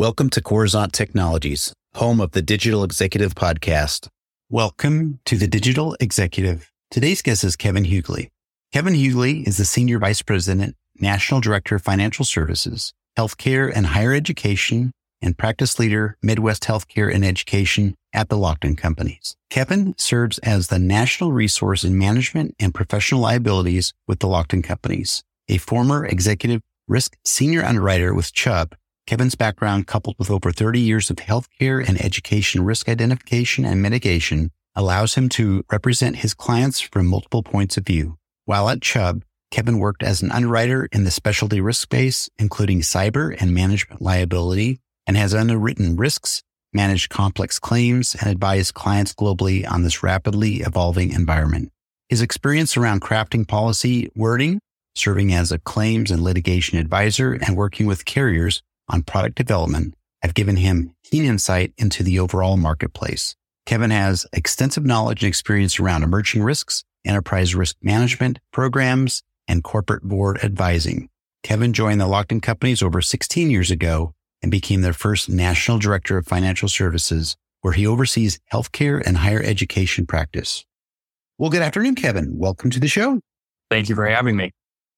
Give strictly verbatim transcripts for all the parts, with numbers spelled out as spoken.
Welcome to Coruzant Technologies, home of the Digital Executive Podcast. Welcome to the Digital Executive. Today's guest is Kevin Hughley. Kevin Hughley is the Senior Vice President, National Director of Financial Services, Healthcare and Higher Education, and Practice Leader, Midwest Healthcare and Education at the Lockton Companies. Kevin serves as the National Resource in Management and Professional Liabilities with the Lockton Companies. A former executive risk senior underwriter with Chubb, Kevin's background, coupled with over thirty years of healthcare and education risk identification and mitigation, allows him to represent his clients from multiple points of view. While at Chubb, Kevin worked as an underwriter in the specialty risk space, including cyber and management liability, and has underwritten risks, managed complex claims, and advised clients globally on this rapidly evolving environment. His experience around crafting policy wording, serving as a claims and litigation advisor, and working with carriers on product development have given him keen insight into the overall marketplace. Kevin has extensive knowledge and experience around emerging risks, enterprise risk management programs, and corporate board advising. Kevin joined the Lockton Companies over sixteen years ago and became their first National Director of Financial Services, where he oversees healthcare and higher education practice. Well, good afternoon, Kevin. Welcome to the show. Thank you for having me.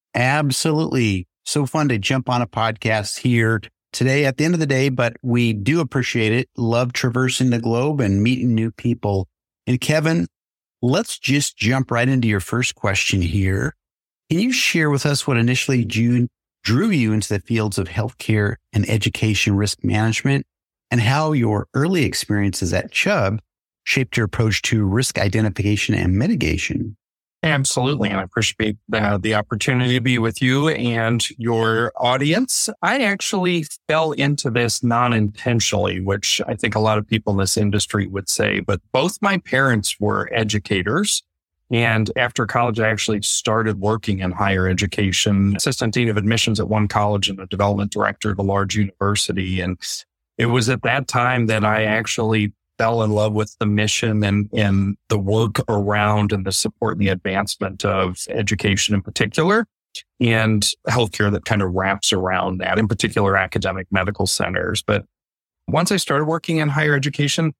Absolutely. So fun to jump on a podcast here today at the end of the day, but we do appreciate it. Love traversing the globe and meeting new people. And Kevin, let's just jump right into your first question here. Can you share with us what initially drew, drew you into the fields of healthcare and education risk management, and how your early experiences at Chubb shaped your approach to risk identification and mitigation? Absolutely. And I appreciate the, the opportunity to be with you and your audience. I actually fell into this non-intentionally, which I think a lot of people in this industry would say, but both my parents were educators. And after college, I actually started working in higher education, assistant dean of admissions at one college and a development director at a large university. And it was at that time that I actually fell in love with the mission and, and the work around and the support and the advancement of education in particular, and healthcare that kind of wraps around that, in particular academic medical centers. But once I started working in higher education,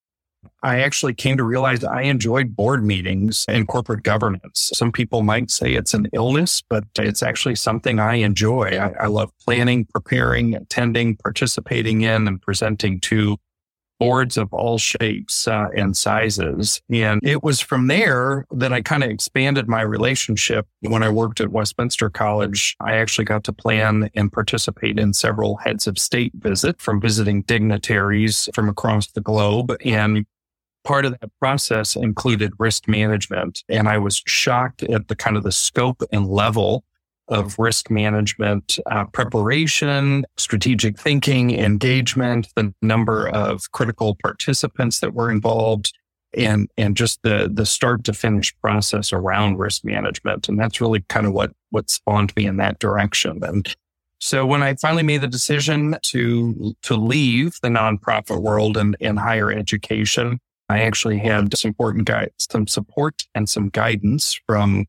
I actually came to realize I enjoyed board meetings and corporate governance. Some people might say it's an illness, but it's actually something I enjoy. I, I love planning, preparing, attending, participating in, and presenting to boards of all shapes uh, and sizes. And it was from there that I kind of expanded my relationship. When I worked at Westminster College, I actually got to plan and participate in several heads of state visit from visiting dignitaries from across the globe. And part of that process included risk management. And I was shocked at the kind of the scope and level of risk management uh, preparation, strategic thinking, engagement, the number of critical participants that were involved, and and just the the start to finish process around risk management. And that's really kind of what what spawned me in that direction. And so when I finally made the decision to to leave the nonprofit world and, and higher education, I actually had some important guide, some support and some guidance from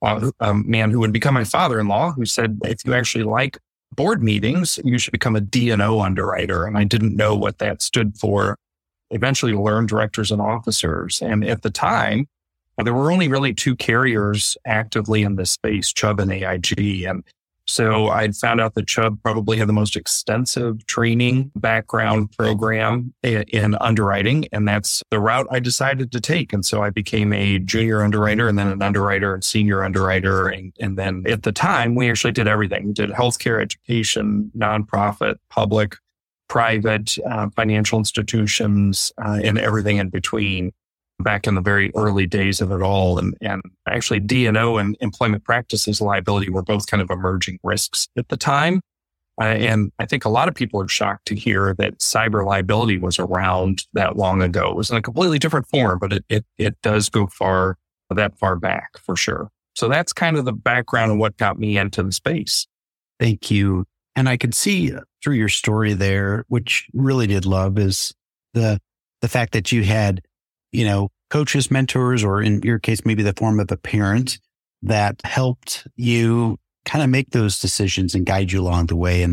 a man who would become my father-in-law, who said, if you actually like board meetings, you should become a D and O underwriter. And I didn't know what that stood for. Eventually learned directors and officers. And at the time, there were only really two carriers actively in this space, Chubb and A I G. And so I'd found out that Chubb probably had the most extensive training background program in underwriting, and that's the route I decided to take. And so I became a junior underwriter and then an underwriter and senior underwriter. And, and then at the time, we actually did everything. We did healthcare, education, nonprofit, public, private, uh, financial institutions, uh, and everything in between, back in the very early days of it all. And, and actually D and O and employment practices liability were both kind of emerging risks at the time. Uh, and I think a lot of people are shocked to hear that cyber liability was around that long ago. It was in a completely different form, but it, it, it does go far, that far back for sure. So that's kind of the background of what got me into the space. Thank you. And I could see through your story there, which really did love, is the, the fact that you had, you know, coaches, mentors, or in your case, maybe the form of a parent that helped you kind of make those decisions and guide you along the way. And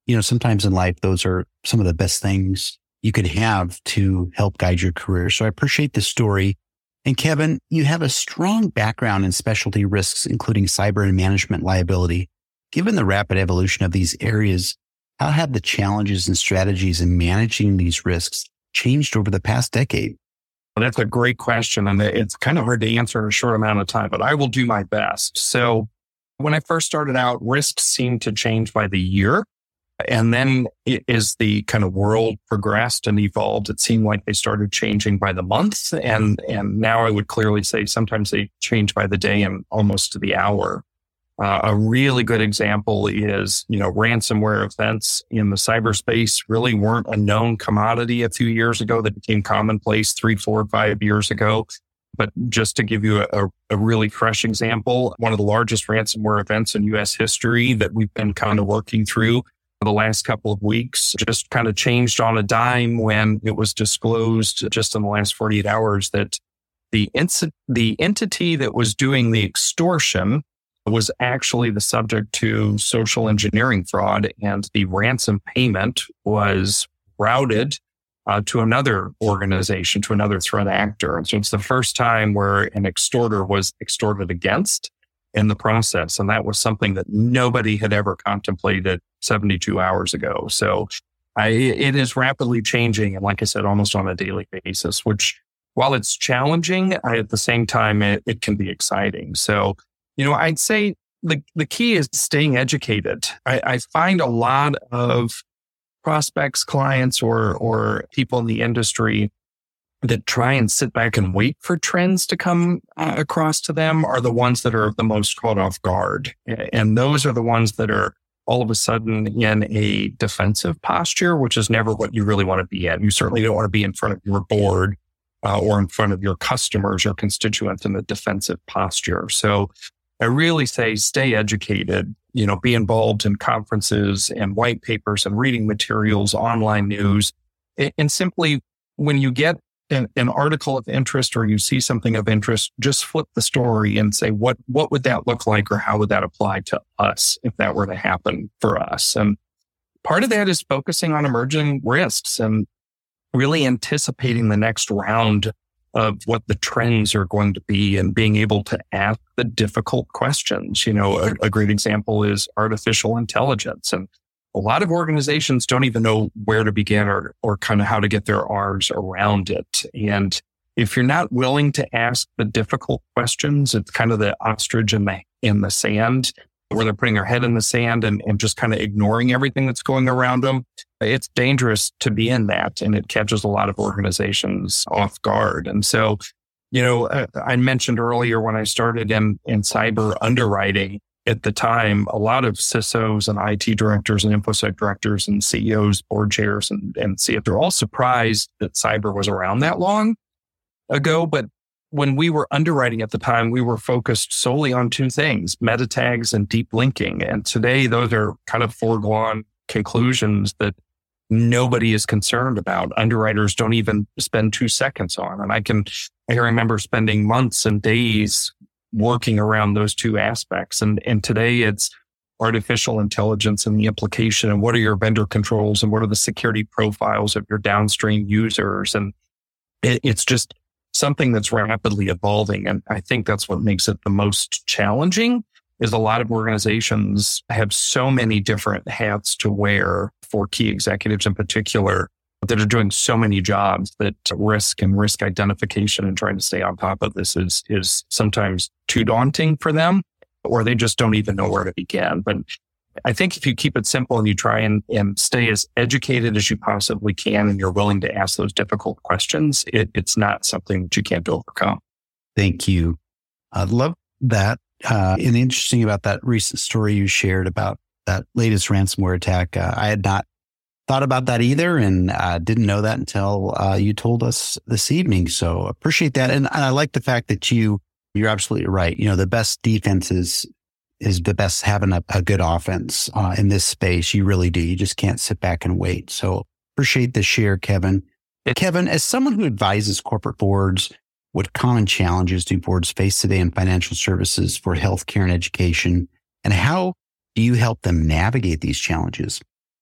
you know, sometimes in life, those are some of the best things you could have to help guide your career. So I appreciate the story. And Kevin, you have a strong background in specialty risks, including cyber and management liability. Given the rapid evolution of these areas, how have the challenges and strategies in managing these risks changed over the past decade? Well, that's a great question. And it's kind of hard to answer in a short amount of time, but I will do my best. So when I first started out, risks seemed to change by the year. And then as the kind of world progressed and evolved, it seemed like they started changing by the month. And, and now I would clearly say sometimes they change by the day and almost to the hour. Uh, a really good example is, you know, ransomware events in the cyberspace really weren't a known commodity a few years ago that became commonplace three, four, five years ago. But just to give you a, a really fresh example, one of the largest ransomware events in U S history that we've been kind of working through for the last couple of weeks just kind of changed on a dime when it was disclosed just in the last forty-eight hours that the ins- the entity that was doing the extortion was actually the subject to social engineering fraud, and the ransom payment was routed uh, to another organization, to another threat actor. And so it's the first time where an extorter was extorted against in the process. And that was something that nobody had ever contemplated seventy-two hours ago. So I, it is rapidly changing. And like I said, almost on a daily basis, which while it's challenging, I, at the same time, it, it can be exciting. So, you know, I'd say the, the key is staying educated. I, I find a lot of prospects, clients, or, or people in the industry that try and sit back and wait for trends to come uh, across to them are the ones that are the most caught off guard. And those are the ones that are all of a sudden in a defensive posture, which is never what you really want to be in. You certainly don't want to be in front of your board uh, or in front of your customers or constituents in a defensive posture. So I really say stay educated, you know, be involved in conferences and white papers and reading materials, online news, and simply when you get An, an article of interest or you see something of interest, just flip the story and say, what, what would that look like, or how would that apply to us if that were to happen for us? And part of that is focusing on emerging risks and really anticipating the next round of what the trends are going to be and being able to ask the difficult questions. You know, a, a great example is artificial intelligence. And a lot of organizations don't even know where to begin or, or kind of how to get their arms around it. And if you're not willing to ask the difficult questions, it's kind of the ostrich in the, in the sand, where they're putting their head in the sand and, and just kind of ignoring everything that's going around them. It's dangerous to be in that, and it catches a lot of organizations off guard. And so, you know, I, I mentioned earlier when I started in, in cyber underwriting, at the time, a lot of C I S Os and I T directors and InfoSec directors and C E Os, board chairs, and, and C F, they're all surprised that cyber was around that long ago. But when we were underwriting at the time, we were focused solely on two things, meta tags and deep linking. And today, those are kind of foregone conclusions that nobody is concerned about. Underwriters don't even spend two seconds on. And I can, I remember spending months and days working around those two aspects. And, and today it's artificial intelligence and the implication, and what are your vendor controls, and what are the security profiles of your downstream users. And it, it's just something that's rapidly evolving. And I think that's what makes it the most challenging, is a lot of organizations have so many different hats to wear, for key executives in particular, that are doing so many jobs that risk and risk identification and trying to stay on top of this is, is sometimes too daunting for them, or they just don't even know where to begin. But I think if you keep it simple and you try and, and stay as educated as you possibly can, and you're willing to ask those difficult questions, it, it's not something that you can't overcome. Thank you. I love that. Uh, and interesting about that recent story you shared about that latest ransomware attack. Uh, I had not thought about that either, and uh, didn't know that until uh, you told us this evening. So appreciate that. And I like the fact that you, you're absolutely right. You know, the best defense is, is the best having a, a good offense uh, in this space. You really do. You just can't sit back and wait. So appreciate the share, Kevin. Kevin, as someone who advises corporate boards, what common challenges do boards face today in financial services for healthcare and education, and how do you help them navigate these challenges?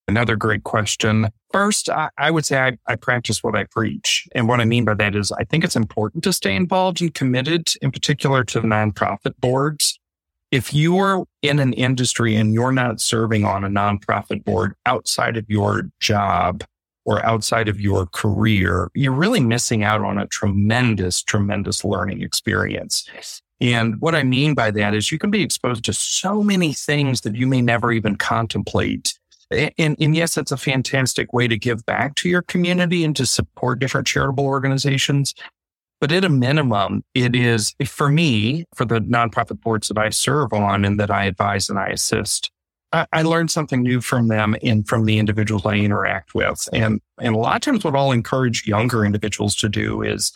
Another great question. First, I, I would say I, I practice what I preach. And what I mean by that is I think it's important to stay involved and committed, in particular to nonprofit boards. If you're in an industry and you're not serving on a nonprofit board outside of your job or outside of your career, you're really missing out on a tremendous, tremendous learning experience. And what I mean by that is you can be exposed to so many things that you may never even contemplate. And, and yes, it's a fantastic way to give back to your community and to support different charitable organizations. But at a minimum, it is, for me, for the nonprofit boards that I serve on and that I advise and I assist, I, I learned something new from them and from the individuals I interact with. And, and a lot of times what I'll encourage younger individuals to do is,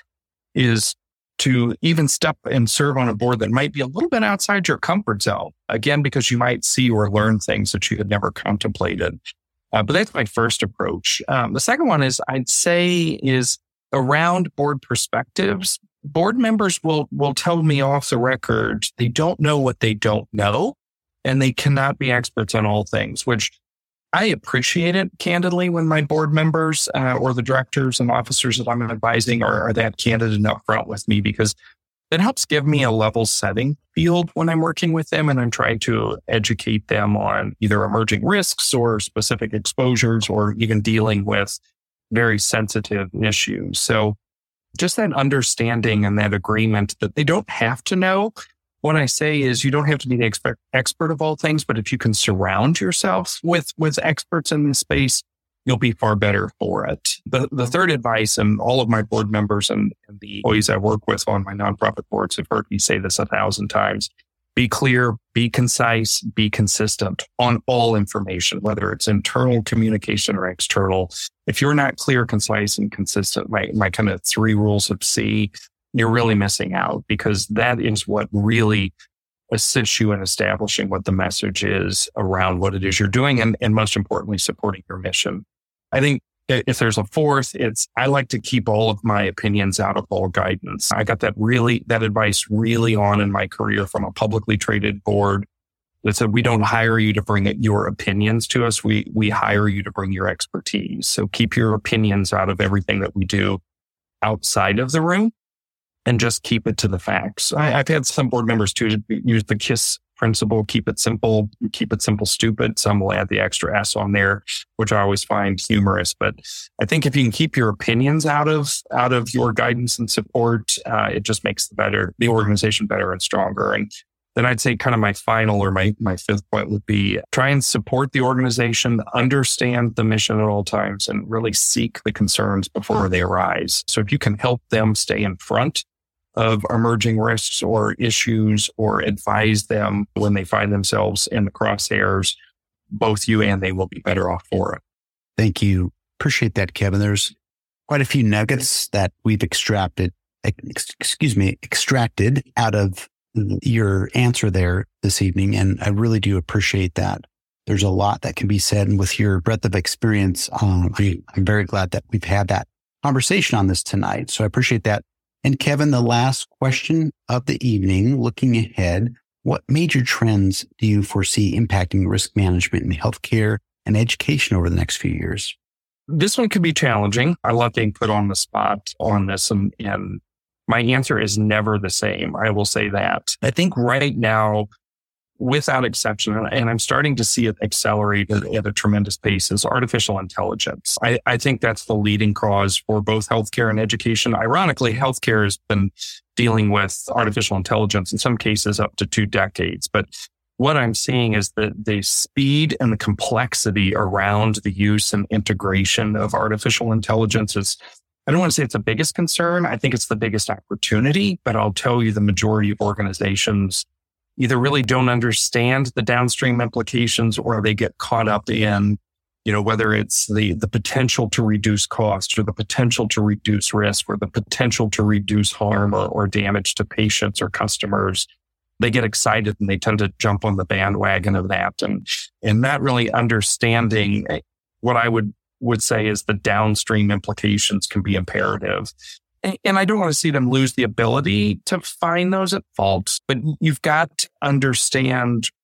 is to even step and serve on a board that might be a little bit outside your comfort zone. Again, because you might see or learn things that you had never contemplated. Uh, but that's my first approach. Um, the second one is, I'd say, is around board perspectives. Board members will, will tell me off the record, they don't know what they don't know, and they cannot be experts on all things, which I appreciate it candidly when my board members uh, or the directors and officers that I'm advising are, are that candid and upfront with me, because it helps give me a level setting field when I'm working with them and I'm trying to educate them on either emerging risks or specific exposures or even dealing with very sensitive issues. So just that understanding and that agreement that they don't have to know. What I say is you don't have to be the expert, expert of all things, but if you can surround yourself with, with experts in this space, you'll be far better for it. The, the third advice, and all of my board members and, and the employees I work with on my nonprofit boards have heard me say this a thousand times, be clear, be concise, be consistent on all information, whether it's internal communication or external. If you're not clear, concise, and consistent, my, my kind of three rules of C, you're really missing out, because that is what really assists you in establishing what the message is around what it is you're doing and, and most importantly, supporting your mission. I think if there's a fourth, it's I like to keep all of my opinions out of all guidance. I got that really, that advice really on in my career from a publicly traded board that said, we don't hire you to bring your opinions to us. We, we hire you to bring your expertise. So keep your opinions out of everything that we do outside of the room, and just keep it to the facts. I, I've had some board members too use the KISS principle, keep it simple, keep it simple, stupid. Some will add the extra S on there, which I always find humorous. But I think if you can keep your opinions out of out of your guidance and support, uh, it just makes the better the organization better and stronger. And then I'd say kind of my final or my my fifth point would be try and support the organization, understand the mission at all times, and really seek the concerns before they arise. So if you can help them stay in front of emerging risks or issues or advise them when they find themselves in the crosshairs, both you and they will be better off for it. Thank you. Appreciate that, Kevin. There's quite a few nuggets that we've extracted, excuse me, extracted out of your answer there this evening. And I really do appreciate that. There's a lot that can be said. And with your breadth of experience, um, I, I'm very glad that we've had that conversation on this tonight. So I appreciate that. And Kevin, the last question of the evening, looking ahead, what major trends do you foresee impacting risk management in healthcare and education over the next few years? This one could be challenging. I love being put on the spot on this, and, and my answer is never the same. I will say that. I think right now, without exception, and I'm starting to see it accelerate at, at a tremendous pace, is artificial intelligence. I, I think that's the leading cause for both healthcare and education. Ironically, healthcare has been dealing with artificial intelligence in some cases up to two decades. But what I'm seeing is that the speed and the complexity around the use and integration of artificial intelligence is, I don't want to say it's the biggest concern. I think it's the biggest opportunity, but I'll tell you the majority of organizations either really don't understand the downstream implications, or they get caught up in, you know, whether it's the, the potential to reduce cost or the potential to reduce risk or the potential to reduce harm or, or damage to patients or customers. They get excited and they tend to jump on the bandwagon of that. And, and not really understanding what I would, would say is the downstream implications can be imperative. And I don't want to see them lose the ability to find those at fault, but you've got to understand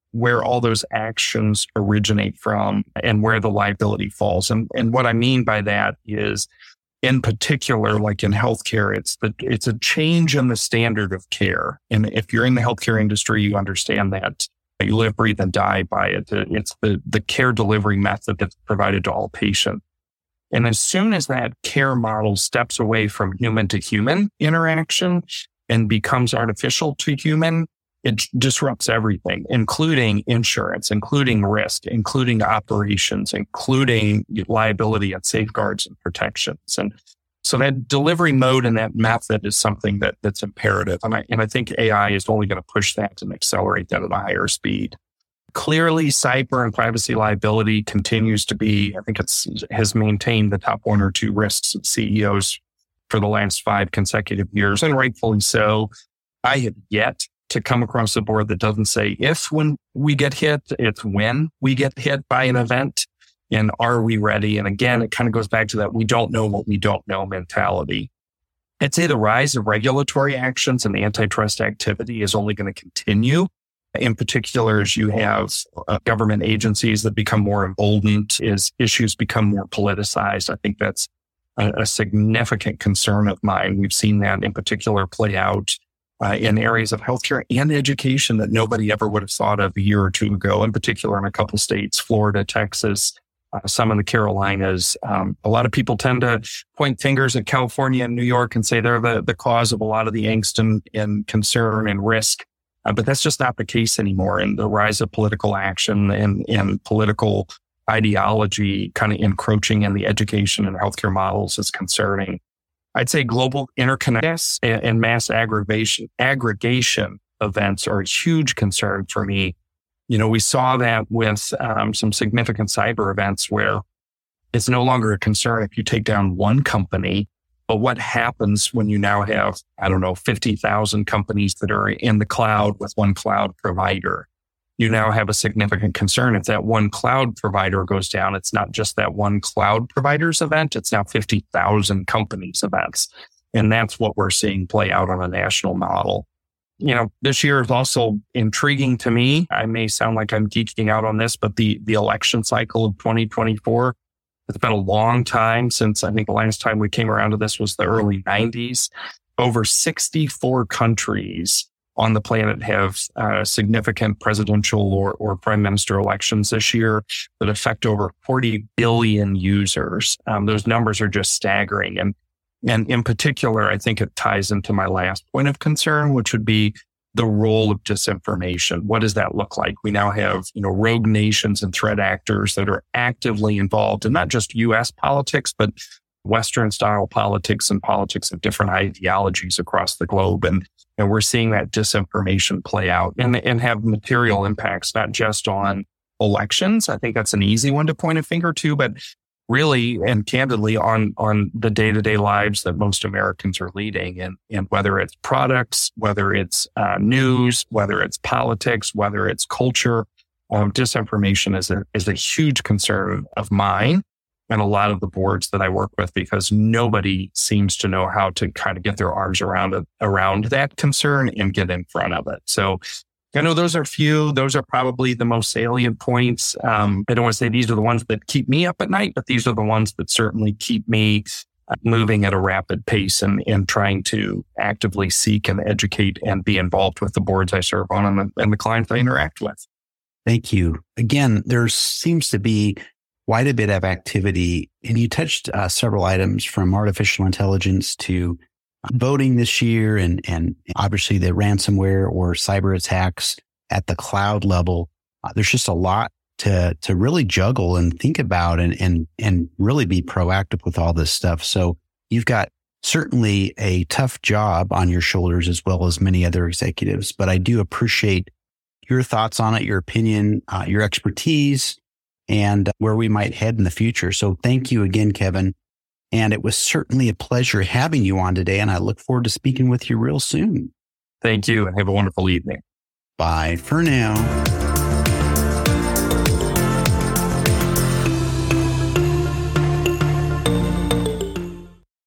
where all those actions originate from and where the liability falls. And, and what I mean by that is, in particular, like in healthcare, it's the, it's a change in the standard of care. And if you're in the healthcare industry, you understand that you live, breathe, and die by it. It's the, the care delivery method that's provided to all patients. And as soon as that care model steps away from human to human interaction and becomes artificial to human, it disrupts everything, including insurance, including risk, including operations, including liability and safeguards and protections. And so that delivery mode and that method is something that that's imperative. And I, and I think A I is only going to push that and accelerate that at a higher speed. Clearly, cyber and privacy liability continues to be, I think it's has maintained the top one or two risks of C E Os for the last five consecutive years, and rightfully so. I have yet to come across a board that doesn't say if when we get hit, it's when we get hit by an event, and are we ready? And again, it kind of goes back to that we don't know what we don't know mentality. I'd say the rise of regulatory actions and antitrust activity is only going to continue. In particular, as you have uh, government agencies that become more emboldened, as issues become more politicized, I think that's a, a significant concern of mine. We've seen that in particular play out uh, in areas of healthcare and education that nobody ever would have thought of a year or two ago, in particular in a couple of states, Florida, Texas, uh, some in the Carolinas. Um, a lot of people tend to point fingers at California and New York and say they're the, the cause of a lot of the angst and, and concern and risk. Uh, but that's just not the case anymore. And the rise of political action and, and political ideology kind of encroaching in the education and healthcare models is concerning. I'd say global interconnects and, and mass aggregation, aggregation events are a huge concern for me. You know, we saw that with um, some significant cyber events where it's no longer a concern if you take down one company. But what happens when you now have, I don't know, fifty thousand companies that are in the cloud with one cloud provider? You now have a significant concern. If that one cloud provider goes down, it's not just that one cloud provider's event. It's now fifty thousand companies' events. And that's what we're seeing play out on a national model. You know, this year is also intriguing to me. I may sound like I'm geeking out on this, but the, the election cycle of twenty twenty-four, it's been a long time since I think the last time we came around to this was the early nineties. Over sixty-four countries on the planet have uh, significant presidential or, or prime minister elections this year that affect over forty billion users. Um, those numbers are just staggering. And, and in particular, I think it ties into my last point of concern, which would be the role of disinformation. What does that look like? We now have, you know, rogue nations and threat actors that are actively involved in not just U S politics, but Western style politics and politics of different ideologies across the globe. And, and we're seeing that disinformation play out and, and have material impacts, not just on elections. I think that's an easy one to point a finger to, but really and candidly on, on the day-to-day lives that most Americans are leading. And, and whether it's products, whether it's uh, news, whether it's politics, whether it's culture, um, disinformation is a, is a huge concern of mine and a lot of the boards that I work with, because nobody seems to know how to kind of get their arms around it, around that concern and get in front of it. So I know those are few. Those are probably the most salient points. Um, I don't want to say these are the ones that keep me up at night, but these are the ones that certainly keep me moving at a rapid pace and, and trying to actively seek and educate and be involved with the boards I serve on and the, and the clients I interact with. Thank you. Again, there seems to be quite a bit of activity, and you touched uh, several items from artificial intelligence to voting this year and, and obviously the ransomware or cyber attacks at the cloud level. Uh, there's just a lot to, to really juggle and think about and, and, and really be proactive with all this stuff. So you've got certainly a tough job on your shoulders as well as many other executives, but I do appreciate your thoughts on it, your opinion, uh, your expertise, and where we might head in the future. So thank you again, Kevin. And it was certainly a pleasure having you on today, and I look forward to speaking with you real soon. Thank you, and have a wonderful evening. Bye for now.